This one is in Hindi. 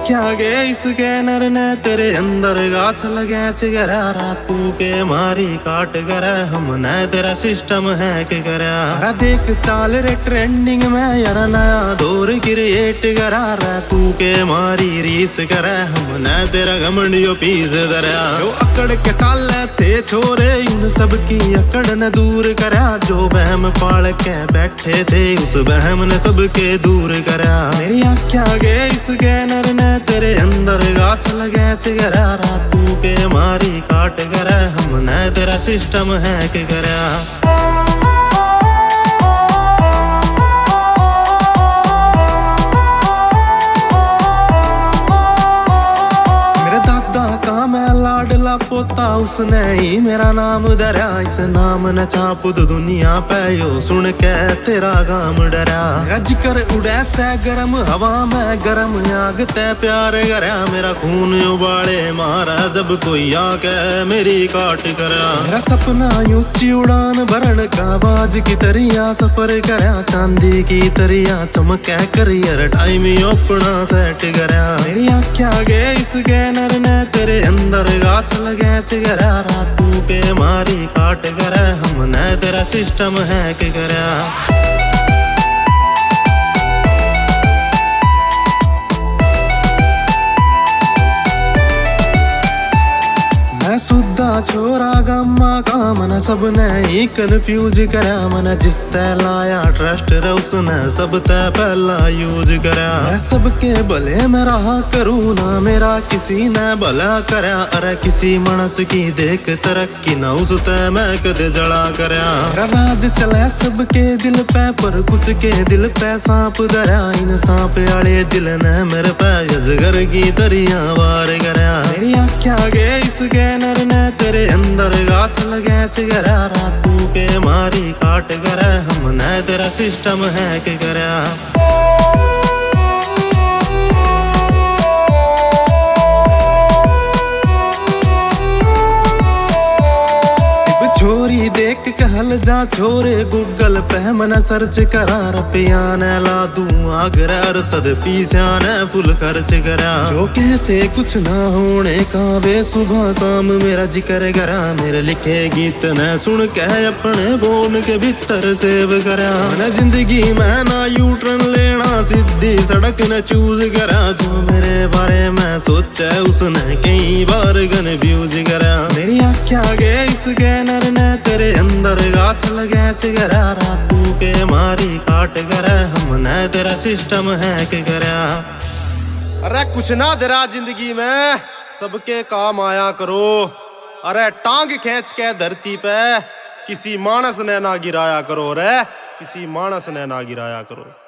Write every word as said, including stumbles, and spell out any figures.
आख्या गे इस गैनर ने तेरे अंदर गाछ लगे चिगरा रातू के मारी काट गरा हमने तेरा सिस्टम है के करा देख चाल रे ट्रेंडिंग में यार नया दौर क्रिएट करा रातू के मारी रीस करे हमने तेरा घमंडियो पीस दरा जो अकड़ के चाल थे छोरे उन सबकी अकड़ ने दूर करा जो बहम पाल के बैठे थे उस बहम ने सबके दूर करा मेरी आख्या गे इस गैनर ने तेरे अंदर गाछ लगे चिगरा रातू के मारी काट गरा हमने तेरा सिस्टम है के करा लाडला पोता उसने ही मेरा नाम धरा इस नाम न छाप दो दुनिया पे यो सुन के तेरा गाम डरा मेरा जिक्र उड़े से गरम हवा में गरम आग ते प्यार करा मेरा खून उबाले मारा जब कोई आके मेरी काट करा मेरा सपना ऊंची उड़ान भरण का बाज की तरिया सफर करा चांदी की तरिया चमके करियर टाइम अपना सेट करा मेरी आख्या गे इस गैनर ने तेरे अंदर गाछ लगे चिगरा रातू के मारी काट गरा हमने तेरा सिस्टम है के करा सुद्धा छोरा गम्मा का मन सबने ही कन्फ्यूज करा मन जिस ते लाया ट्रस्ट रे उसने सब ते पहला यूज करा मैं सबके भले में रहा करूँ ना मेरा किसी ने भला करा अरे किसी मनस की देख तरक्की ना उस ते मैं कदे जड़ा करा मेरा राज चले सबके दिल पे पर कुछ के दिल पे सांप धरा इन सांप आले दिल ने मेरे पे अजगर की तरिया वार करा मेरी आख्या गे इस गैनर ने तेरे अंदर गाछ लगे चिगरा रातू के मारी काट गरा हमने तेरा सिस्टम है के करा छोरी देख कहल जा छोरे गूगल पे मन सर्च करा रुपया ने ला दूं आगर अरसद पीसा ने फुल खर्च करा जो कहते कुछ ना होने का वे सुबह शाम मेरा जिक्र करा मेरे लिखे गीत ने सुन के अपने बोन के भीतर सेव करा न जिंदगी में ना यू टर्न लेना सीधी सड़क न चूज करा जो मेरे बारे में सोचा उसने कई बार कन्फ्यूज करा मेरी आख्या गे इस गैनर ने तेरे अंदर गाछ लगे चिगरा रातू के मारी काट गरा हमने तेरा सिस्टम है के करा अरे कुछ ना दरा जिंदगी में सबके काम आया करो अरे टांग खींच के धरती पे किसी मानस ने ना गिराया करो रे किसी मानस ने ना गिराया करो।